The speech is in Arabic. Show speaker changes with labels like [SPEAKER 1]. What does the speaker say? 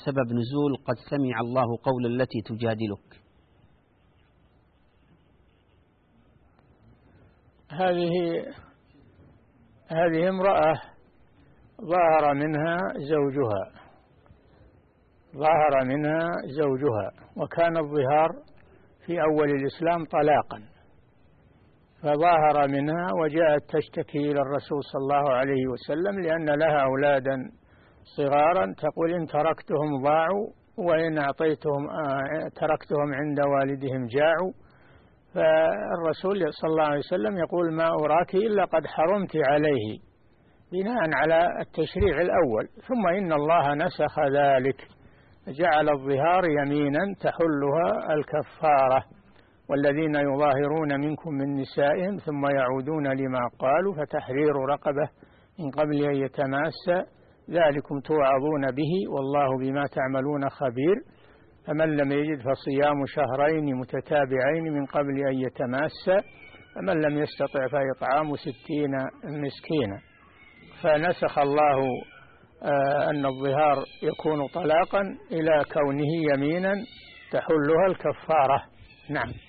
[SPEAKER 1] سبب نزول قد سمع الله قول التي تجادلك؟
[SPEAKER 2] هذه امرأة ظهر منها زوجها، وكان الظهار في أول الإسلام طلاقا، فظاهر منها وجاءت تشتكي إلى الرسول صلى الله عليه وسلم لأن لها أولادا صغارا، تقول إن تركتهم ضاعوا وإن أعطيتهم تركتهم عند والدهم جاعوا. فالرسول صلى الله عليه وسلم يقول ما أراك إلا قد حرمت عليه بناء على التشريع الأول، ثم إن الله نسخ ذلك، جعل الظهار يمينا تحلها الكفارة، والذين يظاهرون منكم من نسائهم ثم يعودون لما قالوا فتحرير رقبة من قبل أن يتماسا، ذلكم توعظون به والله بما تعملون خبير، فمن لم يجد فصيام شهرين متتابعين من قبل أن يتماسا، فمن لم يستطع فإطعام 60 مسكينا. فنسخ الله أن الظهار يكون طلاقا إلى كونه يمينا تحلها الكفارة. نعم.